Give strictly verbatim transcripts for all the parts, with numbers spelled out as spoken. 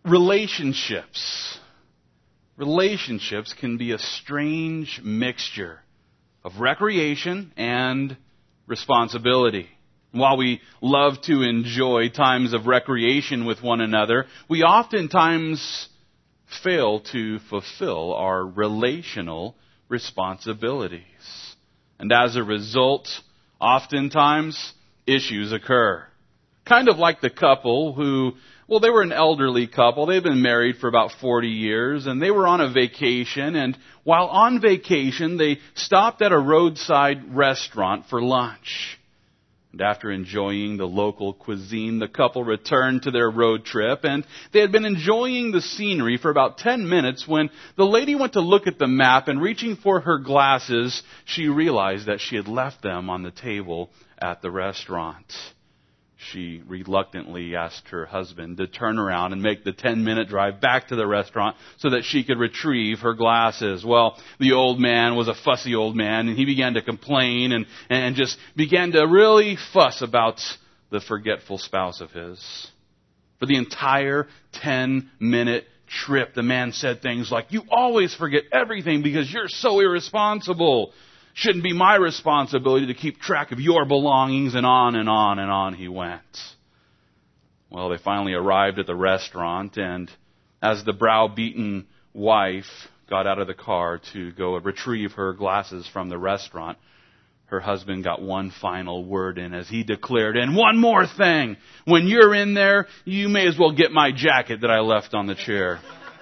relationships. Relationships can be a strange mixture of recreation and responsibility. While we love to enjoy times of recreation with one another, we oftentimes fail to fulfill our relational responsibilities. And as a result, oftentimes issues occur. Kind of like the couple who, well, they were an elderly couple. They've been married for about forty years, and they were on a vacation. And while on vacation, they stopped at a roadside restaurant for lunch. And after enjoying the local cuisine, the couple returned to their road trip, and they had been enjoying the scenery for about ten minutes when the lady went to look at the map, and reaching for her glasses, she realized that she had left them on the table at the restaurant. She reluctantly asked her husband to turn around and make the ten-minute drive back to the restaurant so that she could retrieve her glasses. Well, the old man was a fussy old man, and he began to complain and, and just began to really fuss about the forgetful spouse of his. For the entire ten-minute trip, the man said things like, "You always forget everything because you're so irresponsible. Shouldn't be my responsibility to keep track of your belongings," and on and on and on he went. Well, they finally arrived at the restaurant, and as the browbeaten wife got out of the car to go retrieve her glasses from the restaurant, her husband got one final word in as he declared, "And one more thing, when you're in there, you may as well get my jacket that I left on the chair."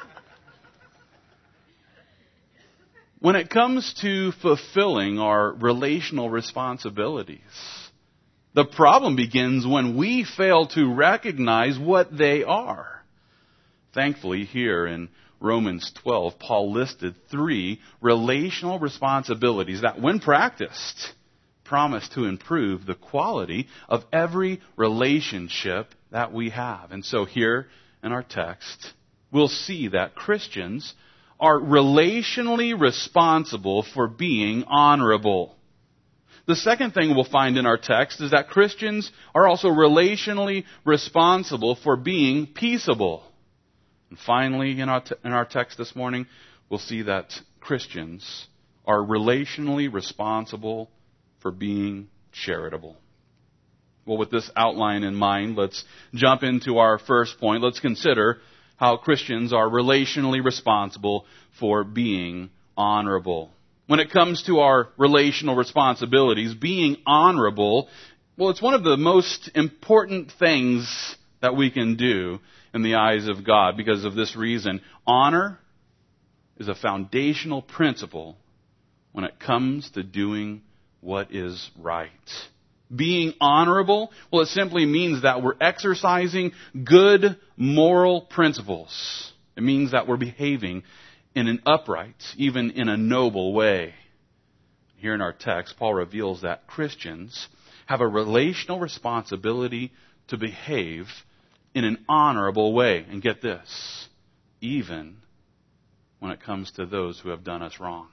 When it comes to fulfilling our relational responsibilities, the problem begins when we fail to recognize what they are. Thankfully, here in Romans twelve, Paul listed three relational responsibilities that, when practiced, promise to improve the quality of every relationship that we have. And so here in our text, we'll see that Christians are relationally responsible for being honorable. The second thing we'll find in our text is that Christians are also relationally responsible for being peaceable. And finally, in our, te- in our text this morning, we'll see that Christians are relationally responsible for being charitable. Well, with this outline in mind, let's jump into our first point. Let's consider how Christians are relationally responsible for being honorable. When it comes to our relational responsibilities, being honorable, well, it's one of the most important things that we can do in the eyes of God. Because of this reason, honor is a foundational principle when it comes to doing what is right. Being honorable, well, it simply means that we're exercising good moral principles. It means that we're behaving in an upright, even in a noble way. Here in our text, Paul reveals that Christians have a relational responsibility to behave in an honorable way. And get this, even when it comes to those who have done us wrong.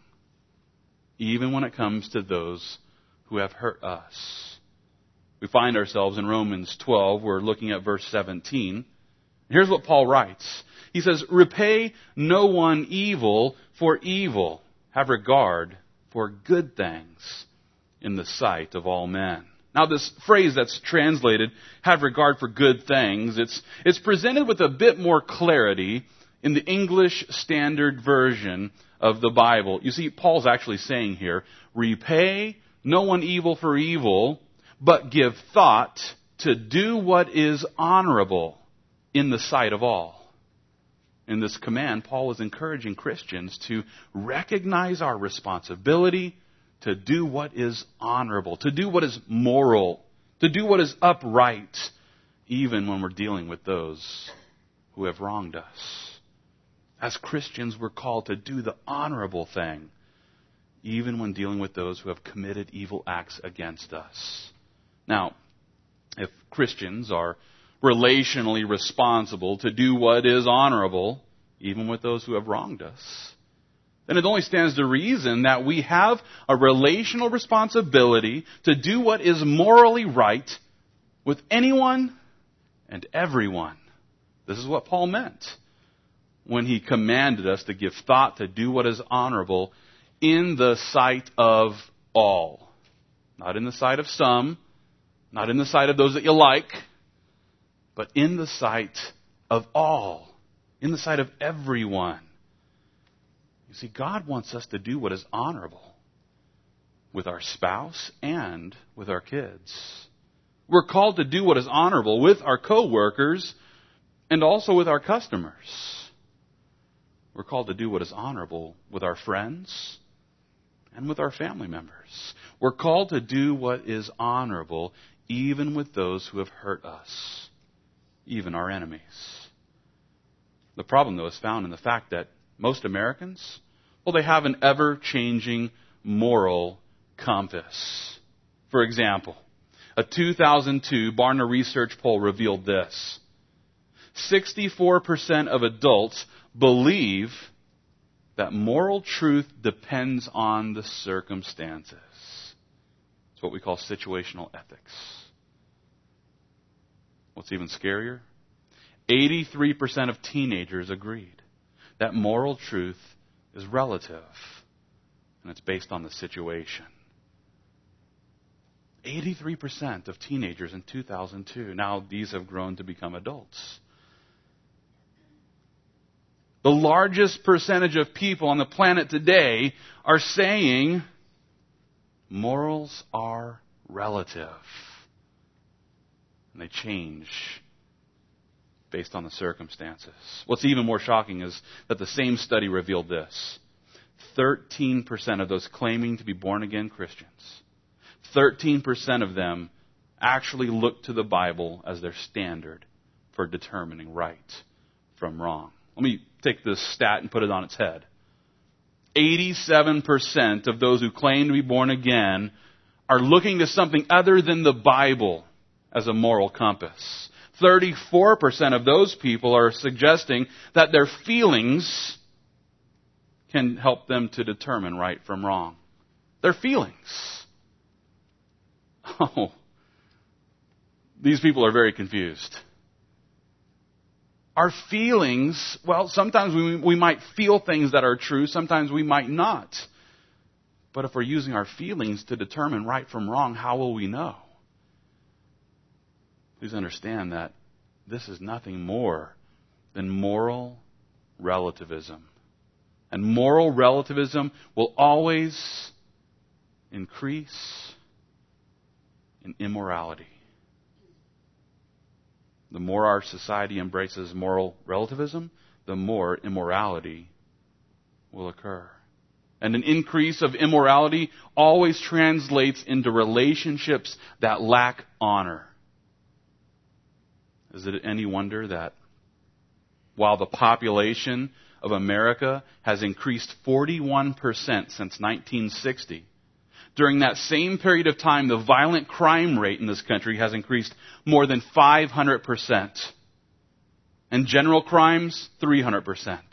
Even when it comes to those who have hurt us. We find ourselves in Romans twelve. We're looking at verse seventeen. Here's what Paul writes. He says, "Repay no one evil for evil. Have regard for good things in the sight of all men." Now, this phrase that's translated, "have regard for good things," it's, it's presented with a bit more clarity in the English Standard Version of the Bible. You see, Paul's actually saying here, repay no one evil for evil, but give thought to do what is honorable in the sight of all. In this command, Paul is encouraging Christians to recognize our responsibility to do what is honorable, to do what is moral, to do what is upright, even when we're dealing with those who have wronged us. As Christians, we're called to do the honorable thing, even when dealing with those who have committed evil acts against us. Now, if Christians are relationally responsible to do what is honorable, even with those who have wronged us, then it only stands to reason that we have a relational responsibility to do what is morally right with anyone and everyone. This is what Paul meant when He commanded us to give thought to do what is honorable in the sight of all. Not in the sight of some, not in the sight of those that you like, but in the sight of all, in the sight of everyone. You see, God wants us to do what is honorable with our spouse and with our kids. We're called to do what is honorable with our co-workers and also with our customers. We're called to do what is honorable with our friends and with our family members. We're called to do what is honorable even with those who have hurt us, even our enemies. The problem, though, is found in the fact that most Americans, well, they have an ever-changing moral compass. For example, a two thousand two Barna Research poll revealed this. sixty-four percent of adults believe that moral truth depends on the circumstances. It's what we call situational ethics. What's even scarier? eighty-three percent of teenagers agreed that moral truth is relative and it's based on the situation. eighty-three percent of teenagers in two thousand two. Now these have grown to become adults. The largest percentage of people on the planet today are saying morals are relative. And they change based on the circumstances. What's even more shocking is that the same study revealed this. thirteen percent of those claiming to be born-again Christians, thirteen percent of them actually look to the Bible as their standard for determining right from wrong. Let me take this stat and put it on its head. eighty-seven percent of those who claim to be born again are looking to something other than the Bible as a moral compass. thirty-four percent of those people are suggesting that their feelings can help them to determine right from wrong. Their feelings. Oh, these people are very confused. Our feelings, well, sometimes we, we might feel things that are true, sometimes we might not. But if we're using our feelings to determine right from wrong, how will we know? Please understand that this is nothing more than moral relativism. And moral relativism will always increase in immorality. The more our society embraces moral relativism, the more immorality will occur. And an increase of immorality always translates into relationships that lack honor. Is it any wonder that while the population of America has increased forty-one percent since nineteen sixty, during that same period of time, the violent crime rate in this country has increased more than five hundred percent. And general crimes, three hundred percent.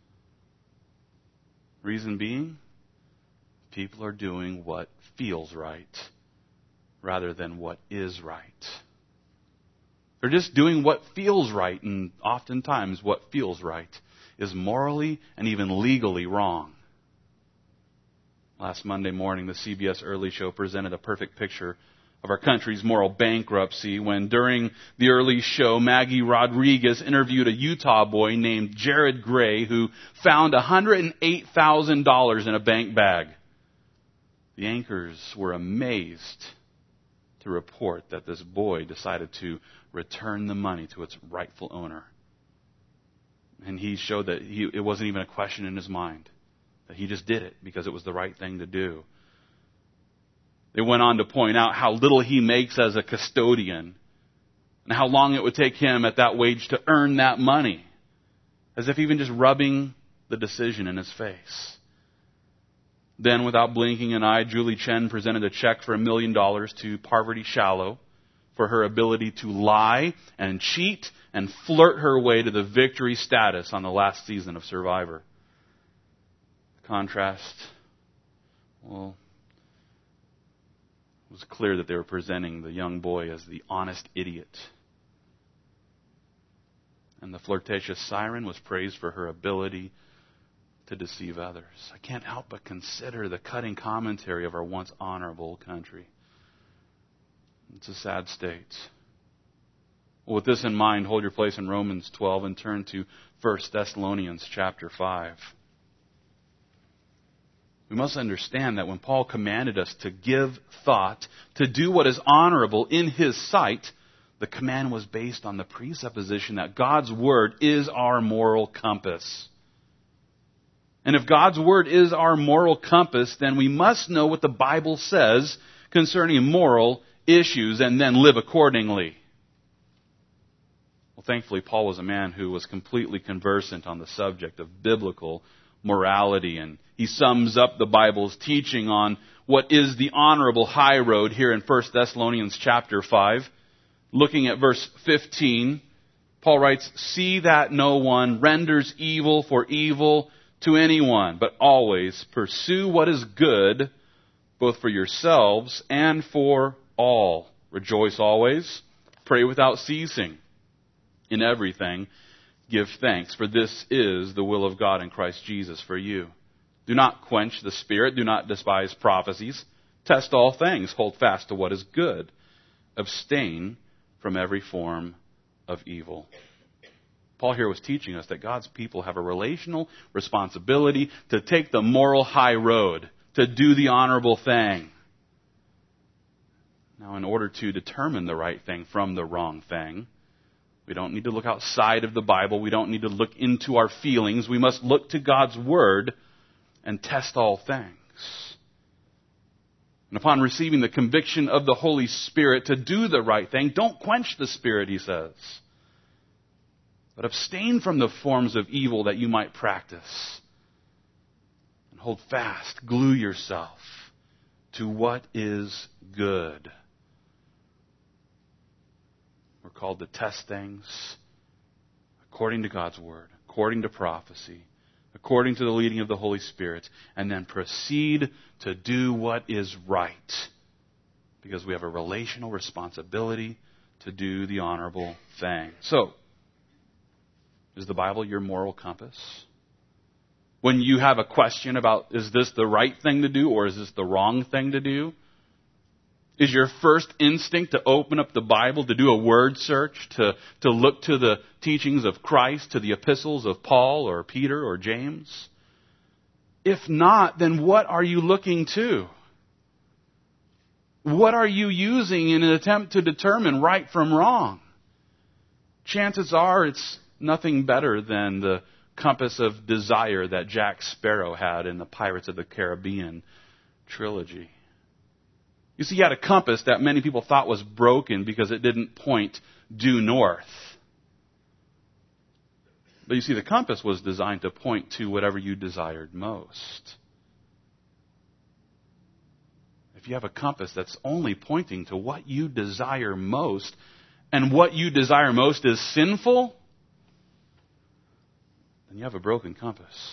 Reason being, people are doing what feels right rather than what is right. They're just doing what feels right, and oftentimes what feels right is morally and even legally wrong. Last Monday morning, the C B S Early Show presented a perfect picture of our country's moral bankruptcy when, during the early show, Maggie Rodriguez interviewed a Utah boy named Jared Gray who found one hundred eight thousand dollars in a bank bag. The anchors were amazed to report that this boy decided to return the money to its rightful owner. And he showed that he, it wasn't even a question in his mind. That he just did it because it was the right thing to do. They went on to point out how little he makes as a custodian and how long it would take him at that wage to earn that money, as if even just rubbing the decision in his face. Then, without blinking an eye, Julie Chen presented a check for a million dollars to Parvati Shallow for her ability to lie and cheat and flirt her way to the victory status on the last season of Survivor. Contrast, well, it was clear that they were presenting the young boy as the honest idiot. And the flirtatious siren was praised for her ability to deceive others. I can't help but consider the cutting commentary of our once honorable country. It's a sad state. Well, with this in mind, hold your place in Romans twelve and turn to First Thessalonians chapter five. We must understand that when Paul commanded us to give thought, to do what is honorable in his sight, the command was based on the presupposition that God's Word is our moral compass. And if God's Word is our moral compass, then we must know what the Bible says concerning moral issues and then live accordingly. Well, thankfully, Paul was a man who was completely conversant on the subject of biblical morality, and he sums up the Bible's teaching on what is the honorable high road here in First Thessalonians chapter five. Looking at verse fifteen, Paul writes, "See that no one renders evil for evil to anyone, but always pursue what is good, both for yourselves and for all. Rejoice always, pray without ceasing. In everything, give thanks, for this is the will of God in Christ Jesus for you. Do not quench the Spirit, do not despise prophecies. Test all things, hold fast to what is good. Abstain from every form of evil." Paul here was teaching us that God's people have a relational responsibility to take the moral high road, to do the honorable thing. Now, in order to determine the right thing from the wrong thing, we don't need to look outside of the Bible. We don't need to look into our feelings. We must look to God's Word and test all things. And upon receiving the conviction of the Holy Spirit to do the right thing, don't quench the Spirit, he says, but abstain from the forms of evil that you might practice. And hold fast, glue yourself to what is good. We're called to test things according to God's Word, according to prophecy, according to the leading of the Holy Spirit, and then proceed to do what is right, because we have a relational responsibility to do the honorable thing. So, is the Bible your moral compass? When you have a question about, is this the right thing to do or is this the wrong thing to do? Is your first instinct to open up the Bible, to do a word search, to, to look to the teachings of Christ, to the epistles of Paul or Peter or James? If not, then what are you looking to? What are you using in an attempt to determine right from wrong? Chances are it's nothing better than the compass of desire that Jack Sparrow had in the Pirates of the Caribbean trilogy. You see, he had a compass that many people thought was broken because it didn't point due north. But you see, the compass was designed to point to whatever you desired most. If you have a compass that's only pointing to what you desire most, and what you desire most is sinful, then you have a broken compass.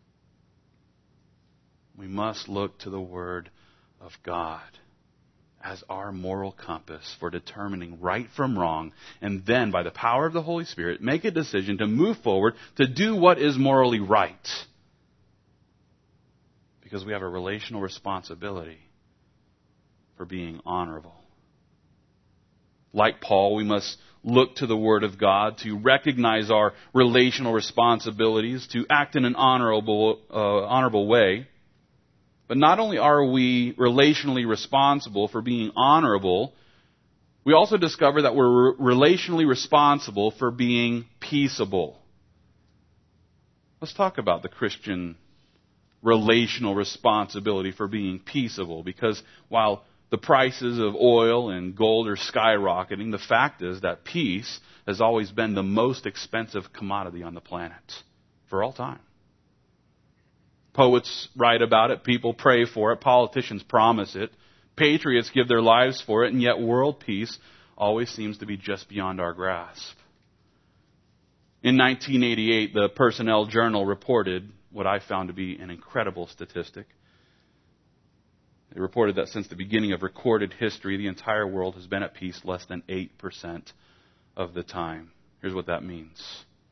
We must look to the Word of God as our moral compass for determining right from wrong, and then, by the power of the Holy Spirit, make a decision to move forward to do what is morally right. Because we have a relational responsibility for being honorable. Like Paul, we must look to the Word of God to recognize our relational responsibilities, to act in an honorable, uh, honorable way. But not only are we relationally responsible for being honorable, we also discover that we're relationally responsible for being peaceable. Let's talk about the Christian relational responsibility for being peaceable, because while the prices of oil and gold are skyrocketing, the fact is that peace has always been the most expensive commodity on the planet for all time. Poets write about it, people pray for it, politicians promise it, patriots give their lives for it, and yet world peace always seems to be just beyond our grasp. In nineteen eighty-eight, the Personnel Journal reported what I found to be an incredible statistic. They reported that since the beginning of recorded history, the entire world has been at peace less than eight percent of the time. Here's what that means.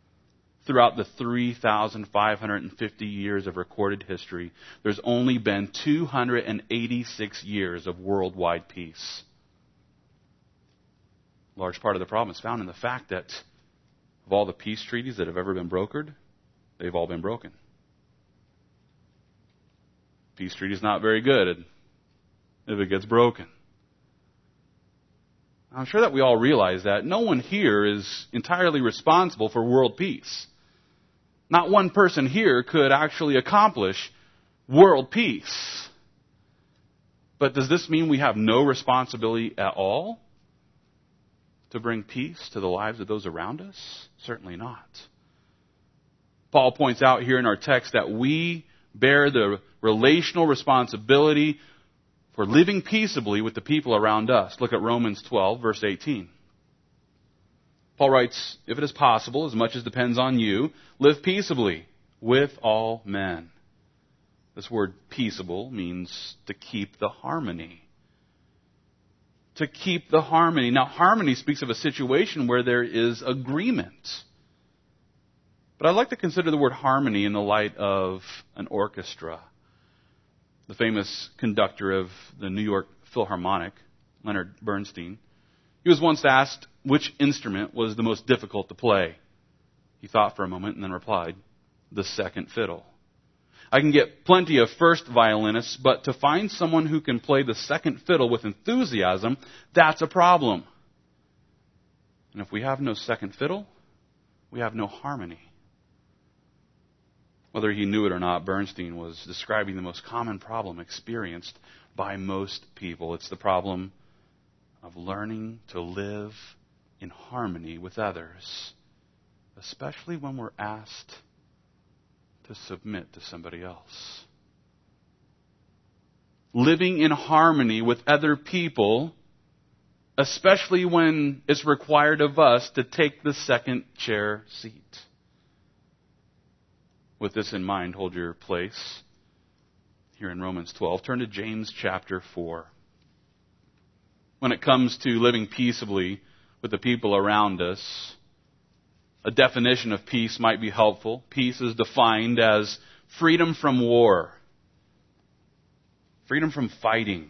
throughout the three thousand five hundred fifty years of recorded history, there's only been two hundred eighty-six years of worldwide peace. A large part of the problem is found in the fact that of all the peace treaties that have ever been brokered, they've all been broken. Peace treaty is not very good if it gets broken. I'm sure that we all realize that no one here is entirely responsible for world peace. Not one person here could actually accomplish world peace. But does this mean we have no responsibility at all to bring peace to the lives of those around us? Certainly not. Paul points out here in our text that we bear the relational responsibility for living peaceably with the people around us. Look at Romans twelve, verse eighteen. Paul writes, if it is possible, as much as depends on you, live peaceably with all men. This word peaceable means to keep the harmony. To keep the harmony. Now, harmony speaks of a situation where there is agreement. But I'd like to consider the word harmony in the light of an orchestra. The famous conductor of the New York Philharmonic, Leonard Bernstein, he was once asked which instrument was the most difficult to play. He thought for a moment and then replied, the second fiddle. I can get plenty of first violinists, but to find someone who can play the second fiddle with enthusiasm, that's a problem. And if we have no second fiddle, we have no harmony. Whether he knew it or not, Bernstein was describing the most common problem experienced by most people. It's the problem of learning to live in harmony with others, especially when we're asked to submit to somebody else. Living in harmony with other people, especially when it's required of us to take the second chair seat. With this in mind, hold your place here in Romans twelve. Turn to James chapter four. When it comes to living peaceably with the people around us, a definition of peace might be helpful. Peace is defined as freedom from war, freedom from fighting.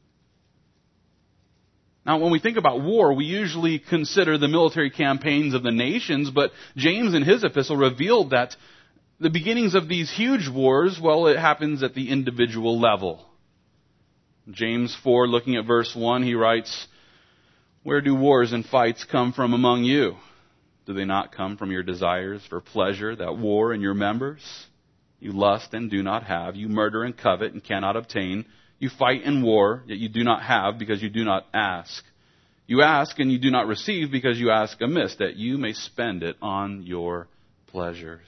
Now, when we think about war, we usually consider the military campaigns of the nations, but James in his epistle revealed that the beginnings of these huge wars, well, it happens at the individual level. James four, looking at verse one, he writes, where do wars and fights come from among you? Do they not come from your desires for pleasure that war in your members? You lust and do not have. You murder and covet and cannot obtain. You fight and war, yet you do not have because you do not ask. You ask and you do not receive because you ask amiss, that you may spend it on your pleasures.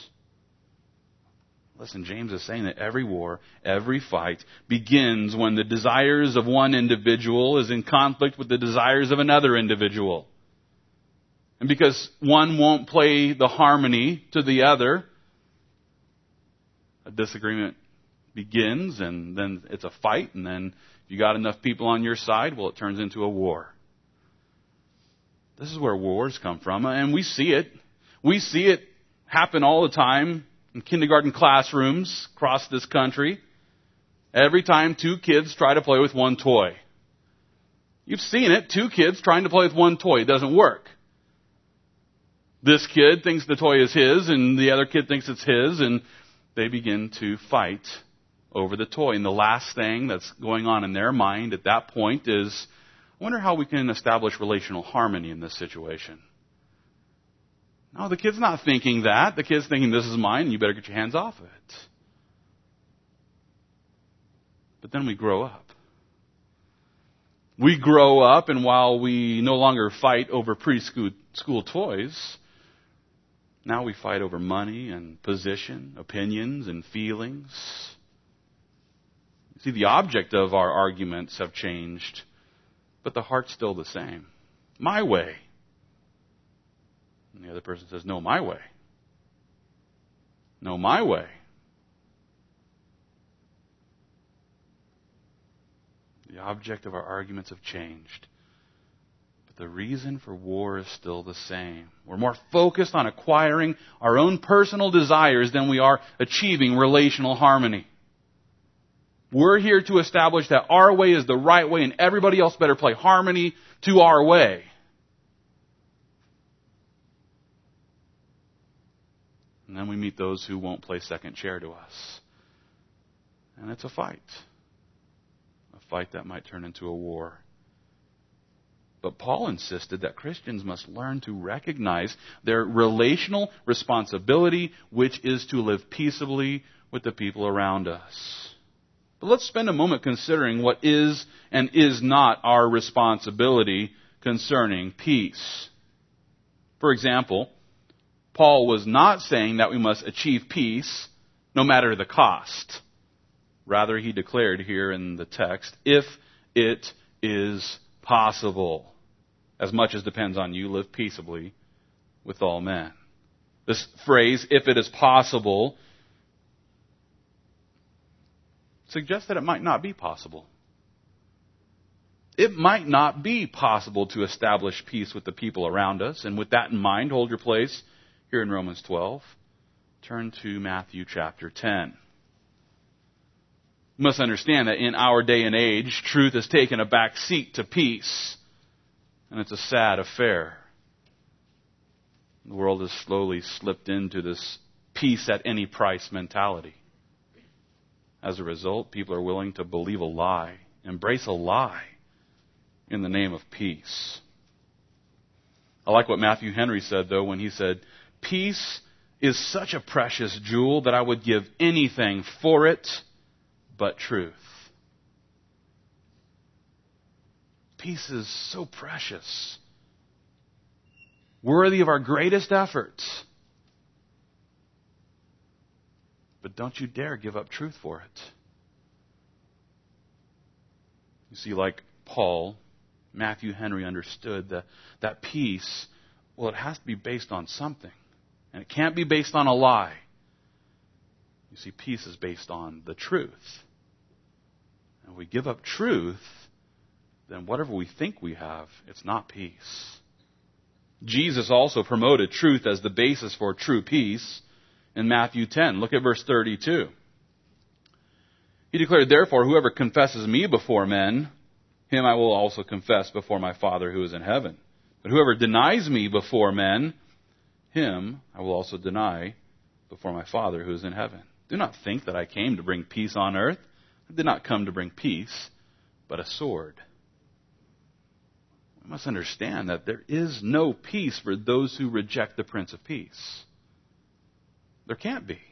Listen, James is saying that every war, every fight begins when the desires of one individual is in conflict with the desires of another individual. And because one won't play the harmony to the other, a disagreement begins, and then it's a fight, and then if you got enough people on your side, well, it turns into a war. This is where wars come from, and we see it. We see it happen all the time in kindergarten classrooms across this country. Every time two kids try to play with one toy. You've seen it, two kids trying to play with one toy. It doesn't work. This kid thinks the toy is his, and the other kid thinks it's his, and they begin to fight over the toy. And the last thing that's going on in their mind at that point is, I wonder how we can establish relational harmony in this situation. No, the kid's not thinking that. The kid's thinking, this is mine, and you better get your hands off of it. But then we grow up. We grow up, and while we no longer fight over preschool school toys, now we fight over money and position, opinions and feelings. See, the object of our arguments have changed, but the heart's still the same. My way. And the other person says, no, my way. No, my way. The object of our arguments have changed, but the reason for war is still the same. We're more focused on acquiring our own personal desires than we are achieving relational harmony. We're here to establish that our way is the right way and everybody else better play harmony to our way. And then we meet those who won't play second chair to us. And it's a fight. A fight that might turn into a war. But Paul insisted that Christians must learn to recognize their relational responsibility, which is to live peaceably with the people around us. But let's spend a moment considering what is and is not our responsibility concerning peace. For example, Paul was not saying that we must achieve peace no matter the cost. Rather, he declared here in the text, if it is possible. As much as depends on you, live peaceably with all men. This phrase, if it is possible, suggests that it might not be possible. It might not be possible to establish peace with the people around us. And with that in mind, hold your place here in Romans twelve. Turn to Matthew chapter ten. You must understand that in our day and age, truth has taken a back seat to peace. And it's a sad affair. The world has slowly slipped into this peace at any price mentality. As a result, people are willing to believe a lie, embrace a lie in the name of peace. I like what Matthew Henry said, though, when he said, peace is such a precious jewel that I would give anything for it but truth. Peace is so precious, worthy of our greatest efforts. But don't you dare give up truth for it. You see, like Paul, Matthew Henry understood that, that peace, well, it has to be based on something. And it can't be based on a lie. You see, peace is based on the truth. And if we give up truth, then whatever we think we have, it's not peace. Jesus also promoted truth as the basis for true peace in Matthew ten. Look at verse thirty-two. He declared, therefore, whoever confesses me before men, him I will also confess before my Father who is in heaven. But whoever denies me before men, him I will also deny before my Father who is in heaven. Do not think that I came to bring peace on earth. I did not come to bring peace, but a sword. We must understand that there is no peace for those who reject the Prince of Peace. There can't be.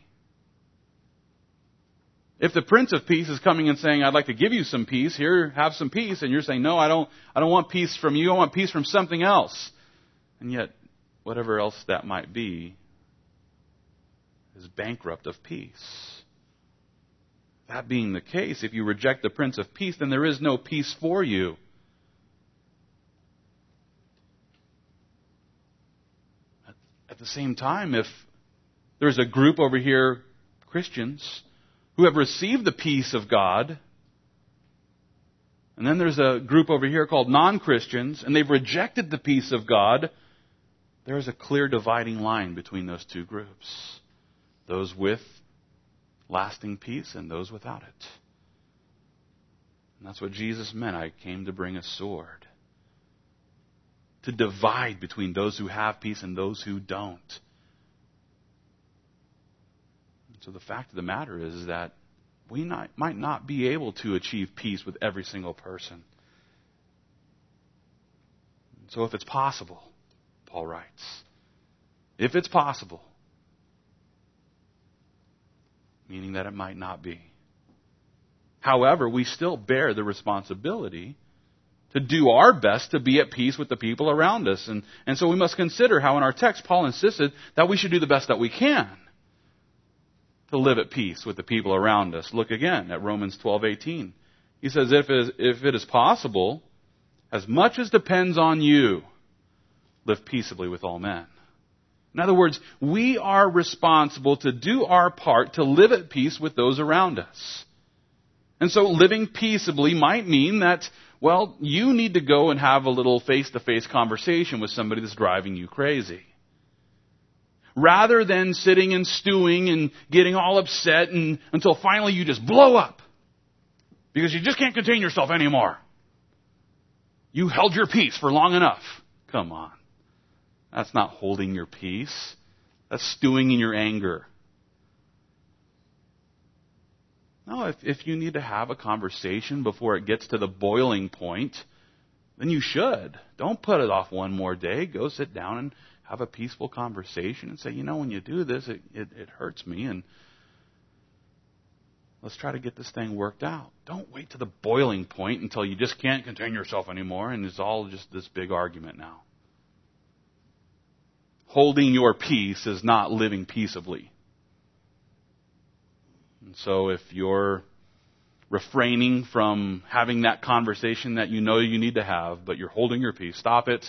If the Prince of Peace is coming and saying, I'd like to give you some peace, here, have some peace, and you're saying, no, I don't, I don't want peace from you, I want peace from something else. And yet, whatever else that might be is bankrupt of peace. That being the case, if you reject the Prince of Peace, then there is no peace for you. At the same time, if there's a group over here, Christians, who have received the peace of God, and then there's a group over here called non-Christians, and they've rejected the peace of God, there is a clear dividing line between those two groups. Those with lasting peace and those without it. And that's what Jesus meant. I came to bring a sword. To divide between those who have peace and those who don't. So the fact of the matter is that we not, might not be able to achieve peace with every single person. So if it's possible, Paul writes, if it's possible, meaning that it might not be. However, we still bear the responsibility to do our best to be at peace with the people around us. And, and so we must consider how in our text Paul insisted that we should do the best that we can to live at peace with the people around us. Look again at Romans twelve eighteen. He says, if it is, if it is possible, as much as depends on you, live peaceably with all men. In other words, we are responsible to do our part to live at peace with those around us. And so living peaceably might mean that, Well, you need to go and have a little face-to-face conversation with somebody that's driving you crazy. Rather than sitting and stewing and getting all upset and until finally you just blow up because you just can't contain yourself anymore. You held your peace for long enough. Come on. That's not holding your peace. That's stewing in your anger. No, if, if you need to have a conversation before it gets to the boiling point, then you should. Don't put it off one more day. Go sit down and have a peaceful conversation and say, you know, when you do this, it, it, it hurts me, and let's try to get this thing worked out. Don't wait to the boiling point until you just can't contain yourself anymore and it's all just this big argument now. Holding your peace is not living peaceably. And so if you're refraining from having that conversation that you know you need to have, but you're holding your peace, stop it.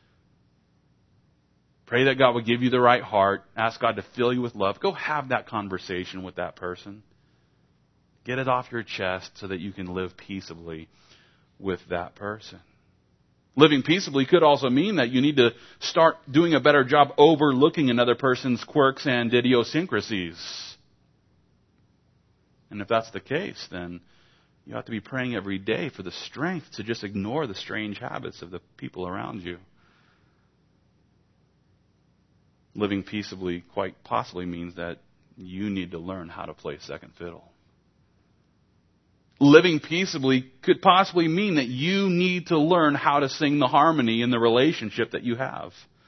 Pray that God will give you the right heart. Ask God to fill you with love. Go have that conversation with that person. Get it off your chest so that you can live peaceably with that person. Living peaceably could also mean that you need to start doing a better job overlooking another person's quirks and idiosyncrasies. And if that's the case, then you have to be praying every day for the strength to just ignore the strange habits of the people around you. Living peaceably quite possibly means that you need to learn how to play second fiddle. Living peaceably could possibly mean that you need to learn how to sing the harmony in the relationship that you have.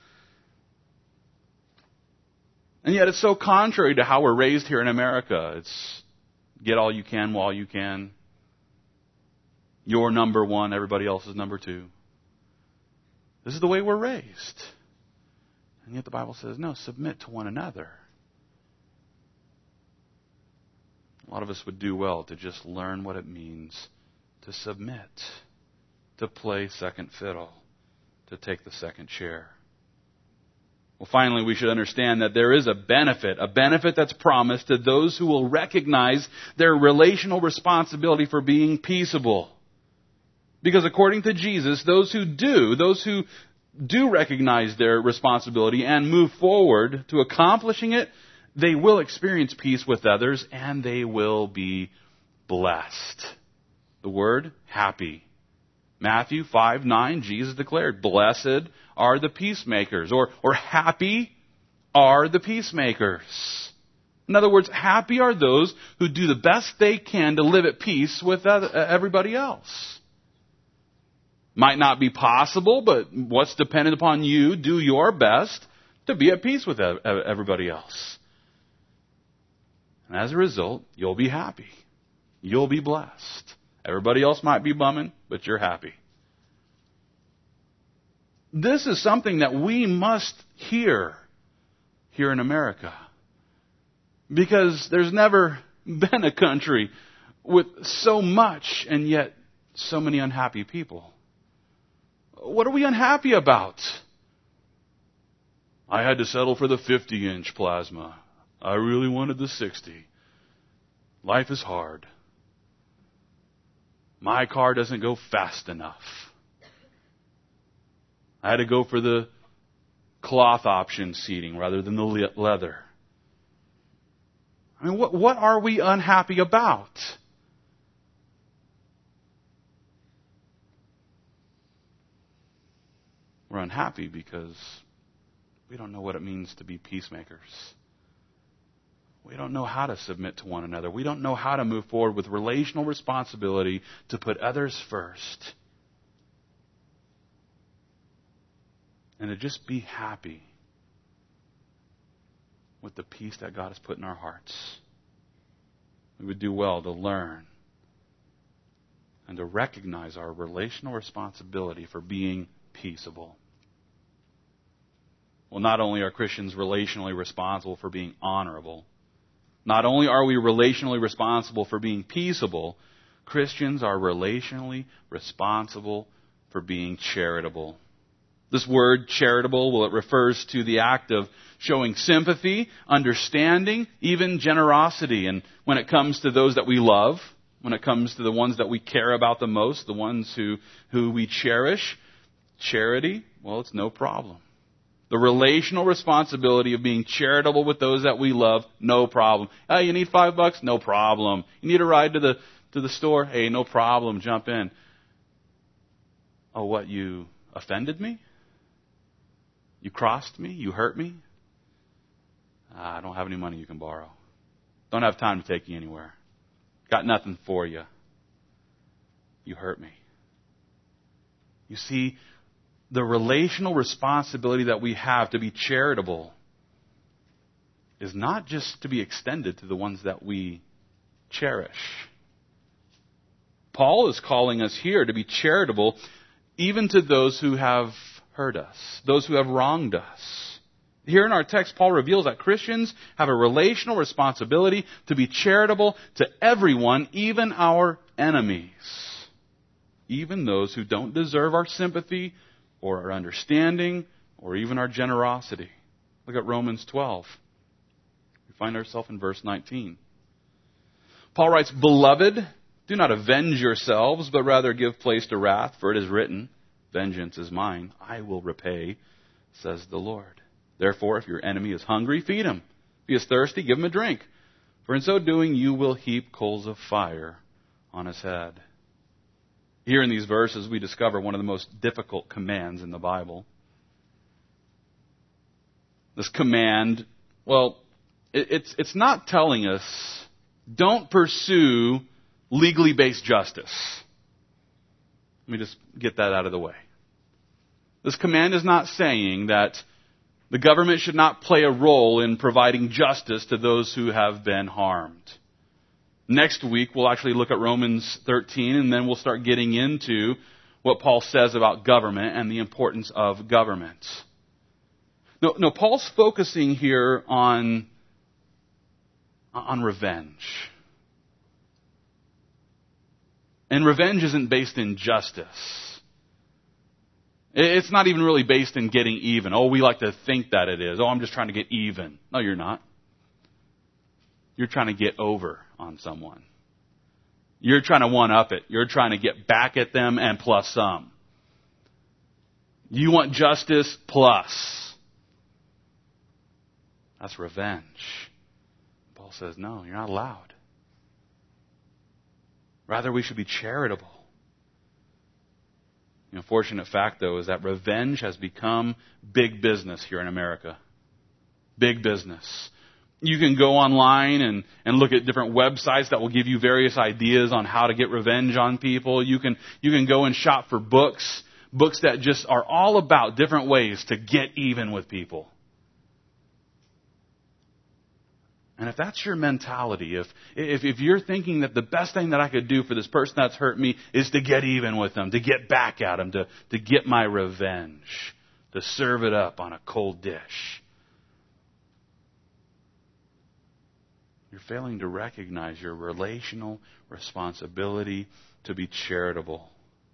And yet it's so contrary to how we're raised here in America. It's get all you can while you can. You're number one, everybody else is number two. This is the way we're raised. And yet the Bible says, no, submit to one another. A lot of us would do well to just learn what it means to submit, to play second fiddle, to take the second chair. Well, finally, we should understand that there is a benefit, a benefit that's promised to those who will recognize their relational responsibility for being peaceable. Because according to Jesus, those who do, those who do recognize their responsibility and move forward to accomplishing it, they will experience peace with others and they will be blessed. The word happy. Matthew five nine, Jesus declared, blessed are the peacemakers, or, or happy are the peacemakers. In other words, happy are those who do the best they can to live at peace with other, everybody else. Might not be possible, but what's dependent upon you, do your best to be at peace with everybody else. And as a result, you'll be happy. You'll be blessed. Everybody else might be bumming, but you're happy. This is something that we must hear here in America. Because there's never been a country with so much and yet so many unhappy people. What are we unhappy about? I had to settle for the fifty inch plasma. I really wanted the sixty. Life is hard. My car doesn't go fast enough. I had to go for the cloth option seating rather than the leather. I mean, what, what are we unhappy about? We're unhappy because we don't know what it means to be peacemakers. We don't know how to submit to one another. We don't know how to move forward with relational responsibility to put others first. And to just be happy with the peace that God has put in our hearts. We would do well to learn and to recognize our relational responsibility for being peaceable. Well, not only are Christians relationally responsible for being honorable, not only are we relationally responsible for being peaceable, Christians are relationally responsible for being charitable. This word charitable, well, it refers to the act of showing sympathy, understanding, even generosity. And when it comes to those that we love, when it comes to the ones that we care about the most, the ones who, who we cherish. Charity, well, it's no problem. The relational responsibility of being charitable with those that we love, no problem. Hey, you need five bucks? No problem. You need a ride to the to the store? Hey, no problem. Jump in. Oh, what, you offended me? You crossed me? You hurt me? I don't have any money you can borrow. Don't have time to take you anywhere. Got nothing for you. You hurt me. You see, the relational responsibility that we have to be charitable is not just to be extended to the ones that we cherish. Paul is calling us here to be charitable even to those who have hurt us, those who have wronged us. Here in our text, Paul reveals that Christians have a relational responsibility to be charitable to everyone, even our enemies, even those who don't deserve our sympathy or our understanding, or even our generosity. Look at Romans twelve. We find ourselves in verse nineteen. Paul writes, "Beloved, do not avenge yourselves, but rather give place to wrath, for it is written, 'Vengeance is mine, I will repay,' says the Lord. Therefore, if your enemy is hungry, feed him. If he is thirsty, give him a drink. For in so doing, you will heap coals of fire on his head." Here in these verses, we discover one of the most difficult commands in the Bible. This command, well, it, it's, it's not telling us, don't pursue legally based justice. Let me just get that out of the way. This command is not saying that the government should not play a role in providing justice to those who have been harmed. Next week, we'll actually look at Romans thirteen, and then we'll start getting into what Paul says about government and the importance of government. No, no, Paul's focusing here on, on revenge. And revenge isn't based in justice. It's not even really based in getting even. Oh, we like to think that it is. Oh, I'm just trying to get even. No, you're not. You're trying to get over on someone. You're trying to one-up it. You're trying to get back at them and plus some. You want justice plus. That's revenge. Paul says, no, you're not allowed. Rather, we should be charitable. The unfortunate fact, though, is that revenge has become big business here in America. Big business. You can go online and, and look at different websites that will give you various ideas on how to get revenge on people. You can, you can go and shop for books, books that just are all about different ways to get even with people. And if that's your mentality, if, if, if you're thinking that the best thing that I could do for this person that's hurt me is to get even with them, to get back at them, to, to get my revenge, to serve it up on a cold dish, you're failing to recognize your relational responsibility to be charitable.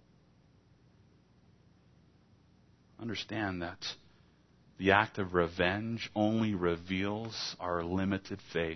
Understand that the act of revenge only reveals our limited faith.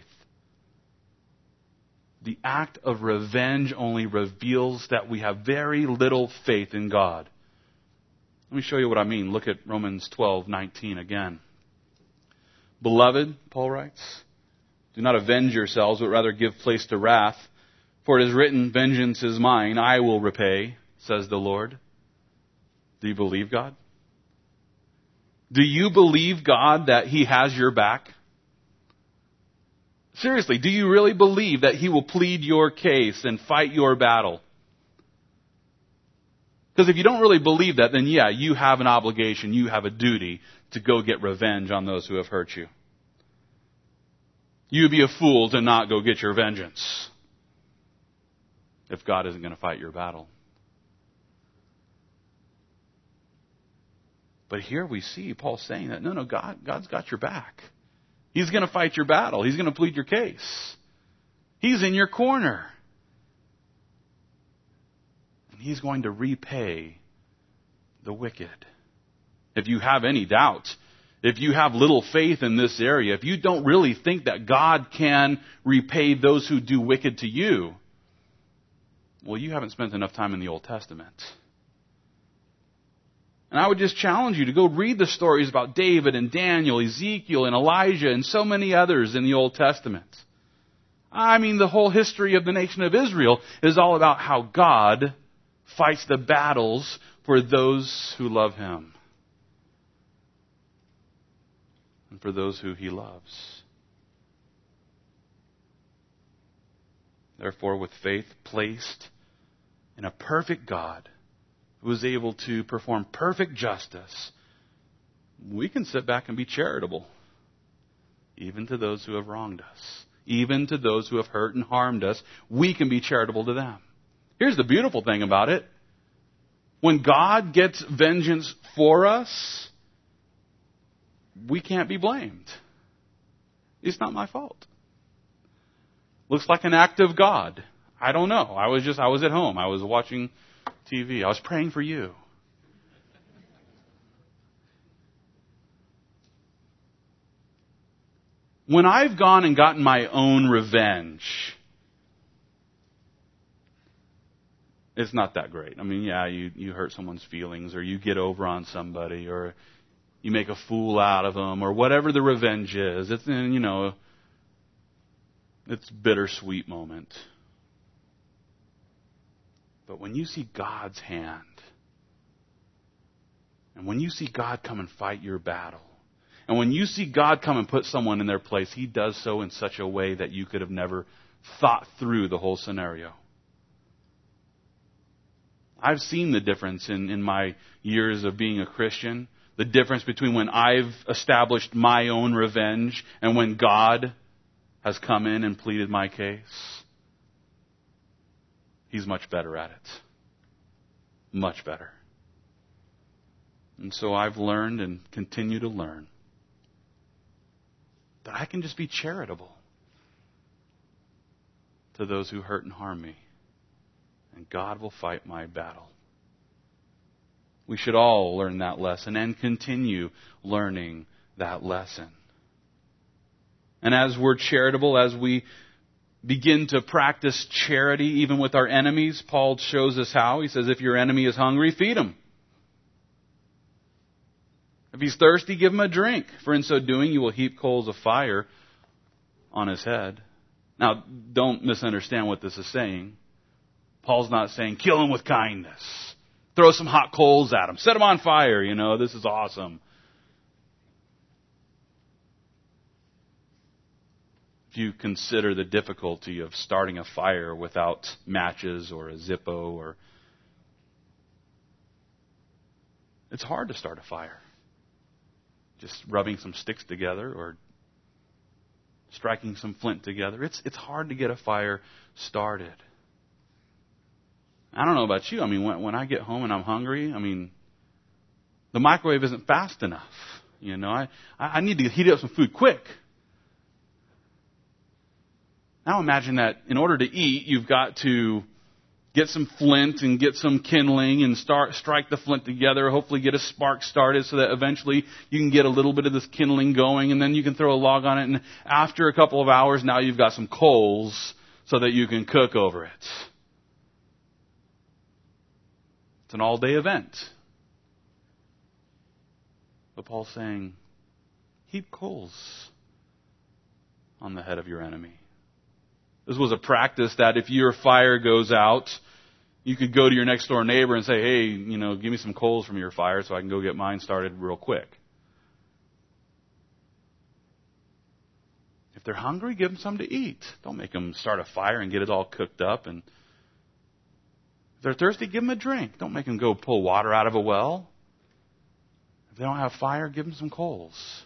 The act of revenge only reveals that we have very little faith in God. Let me show you what I mean. Look at Romans twelve nineteen again. "Beloved," Paul writes, "do not avenge yourselves, but rather give place to wrath. For it is written, 'Vengeance is mine, I will repay,' says the Lord." Do you believe God? Do you believe God that He has your back? Seriously, do you really believe that He will plead your case and fight your battle? Because if you don't really believe that, then yeah, you have an obligation, you have a duty to go get revenge on those who have hurt you. You'd be a fool to not go get your vengeance if God isn't going to fight your battle. But here we see Paul saying that, no, no, God, God's got your back. He's going to fight your battle. He's going to plead your case. He's in your corner. And He's going to repay the wicked. If you have any doubt, if you have little faith in this area, if you don't really think that God can repay those who do wicked to you, Well, you haven't spent enough time in the Old Testament. And I would just challenge you to go read the stories about David and Daniel, Ezekiel and Elijah and so many others in the Old Testament. I mean, the whole history of the nation of Israel is all about how God fights the battles for those who love Him and for those who He loves. Therefore, with faith placed in a perfect God who is able to perform perfect justice, we can sit back and be charitable, even to those who have wronged us, even to those who have hurt and harmed us. We can be charitable to them. Here's the beautiful thing about it. When God gets vengeance for us, we can't be blamed. It's not my fault. Looks like an act of God. I don't know. I was just, I was at home. I was watching T V. I was praying for you. When I've gone and gotten my own revenge, it's not that great. I mean, yeah, you, you hurt someone's feelings, or you get over on somebody, or you make a fool out of them, or whatever the revenge is. It's, you know, it's a bittersweet moment. But when you see God's hand, and when you see God come and fight your battle, and when you see God come and put someone in their place, He does so in such a way that you could have never thought through the whole scenario. I've seen the difference in, in my years of being a Christian, the difference between when I've established my own revenge and when God has come in and pleaded my case. He's much better at it. Much better. And so I've learned and continue to learn that I can just be charitable to those who hurt and harm me. And God will fight my battle. We should all learn that lesson and continue learning that lesson. And as we're charitable, as we begin to practice charity even with our enemies, Paul shows us how. He says, if your enemy is hungry, feed him. If he's thirsty, give him a drink. For in so doing, you will heap coals of fire on his head. Now, don't misunderstand what this is saying. Paul's not saying, kill him with kindness. Throw some hot coals at him. Set him on fire. You know, this is awesome. If you consider the difficulty of starting a fire without matches or a Zippo, or it's hard to start a fire. Just rubbing some sticks together or striking some flint together. It's it's hard to get a fire started. I don't know about you. I mean, when, when I get home and I'm hungry, I mean, the microwave isn't fast enough. You know, I, I need to heat up some food quick. Now imagine that in order to eat, you've got to get some flint and get some kindling and start strike the flint together, hopefully get a spark started so that eventually you can get a little bit of this kindling going, and then you can throw a log on it, and after a couple of hours, now you've got some coals so that you can cook over it. It's an all-day event. But Paul's saying, heap coals on the head of your enemy. This was a practice that if your fire goes out, you could go to your next door neighbor and say, hey, you know, give me some coals from your fire so I can go get mine started real quick. If they're hungry, give them something to eat. Don't make them start a fire and get it all cooked up. And if they're thirsty, give them a drink. Don't make them go pull water out of a well. If they don't have fire, give them some coals.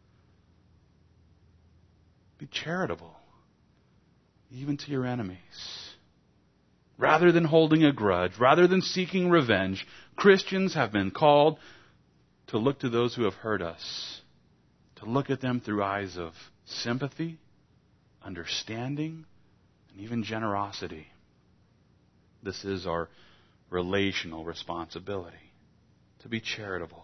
Be charitable, even to your enemies. Rather than holding a grudge, rather than seeking revenge, Christians have been called to look to those who have hurt us, to look at them through eyes of sympathy, understanding, and even generosity. This is our relational responsibility, to be charitable.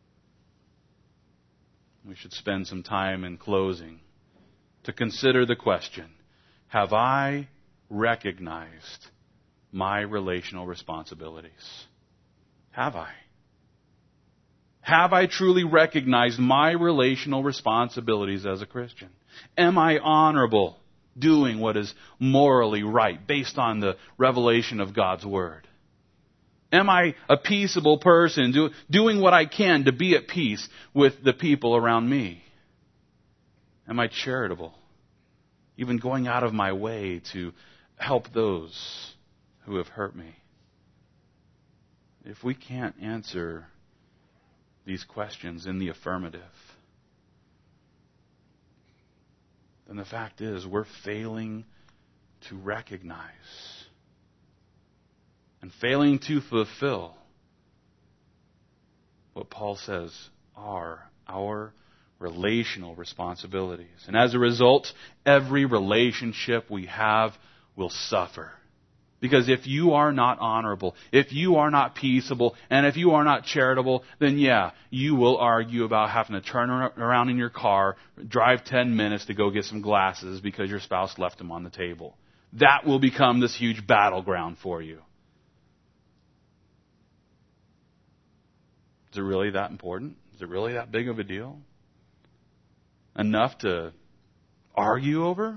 We should spend some time in closing to consider the question, have I recognized my relational responsibilities? Have I? Have I truly recognized my relational responsibilities as a Christian? Am I honorable, doing what is morally right based on the revelation of God's Word? Am I a peaceable person, do, doing what I can to be at peace with the people around me? Am I charitable, even going out of my way to help those who have hurt me? If we can't answer these questions in the affirmative, then the fact is we're failing to recognize and failing to fulfill what Paul says are our relational responsibilities. And as a result, every relationship we have will suffer. Because if you are not honorable, if you are not peaceable, and if you are not charitable, then yeah, you will argue about having to turn around in your car, drive ten minutes to go get some glasses because your spouse left them on the table. That will become this huge battleground for you. Is it really that important? Is it really that big of a deal? Enough to argue over?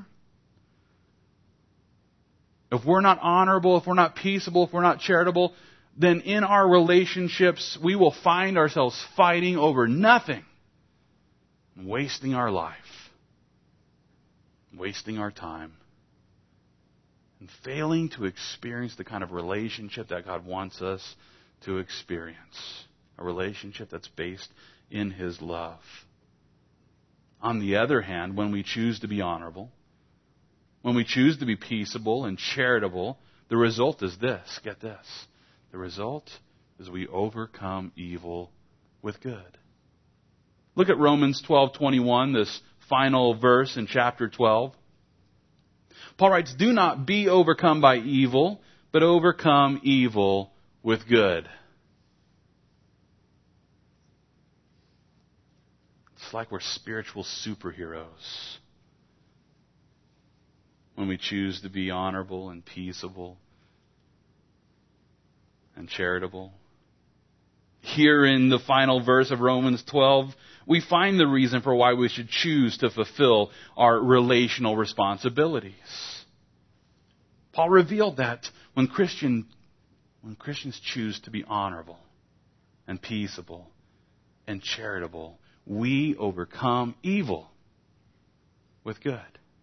If we're not honorable, if we're not peaceable, if we're not charitable, then in our relationships, we will find ourselves fighting over nothing. And wasting our life. Wasting our time. And failing to experience the kind of relationship that God wants us to experience. A relationship that's based in His love. On the other hand, when we choose to be honorable, when we choose to be peaceable and charitable, the result is this. Get this. The result is we overcome evil with good. Look at Romans twelve twenty-one, this final verse in chapter twelve. Paul writes, "Do not be overcome by evil, but overcome evil with good." It's like we're spiritual superheroes when we choose to be honorable and peaceable and charitable. Here in the final verse of Romans twelve, we find the reason for why we should choose to fulfill our relational responsibilities. Paul revealed that when Christian, when Christians choose to be honorable and peaceable and charitable, we overcome evil with good.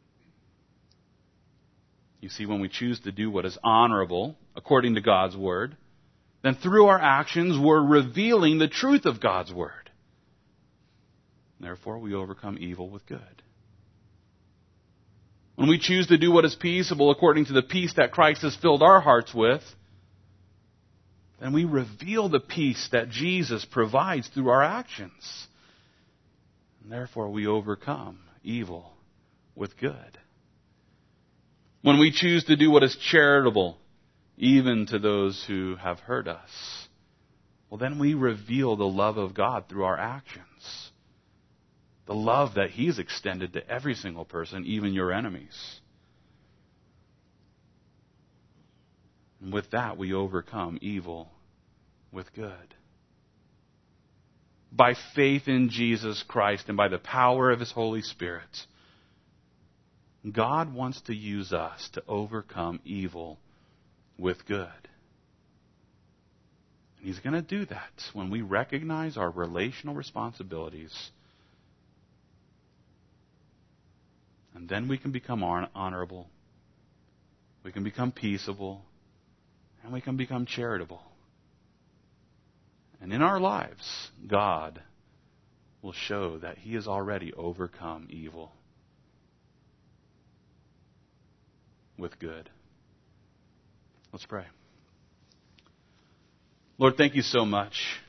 You see, when we choose to do what is honorable, according to God's Word, then through our actions, we're revealing the truth of God's Word. Therefore, we overcome evil with good. When we choose to do what is peaceable, according to the peace that Christ has filled our hearts with, then we reveal the peace that Jesus provides through our actions. And therefore, we overcome evil with good. When we choose to do what is charitable, even to those who have hurt us, well, then we reveal the love of God through our actions. The love that He's extended to every single person, even your enemies. And with that, we overcome evil with good. By faith in Jesus Christ and by the power of His Holy Spirit, God wants to use us to overcome evil with good. And He's going to do that when we recognize our relational responsibilities. And then we can become honorable. We can become peaceable. And we can become charitable. And in our lives, God will show that He has already overcome evil with good. Let's pray. Lord, thank You so much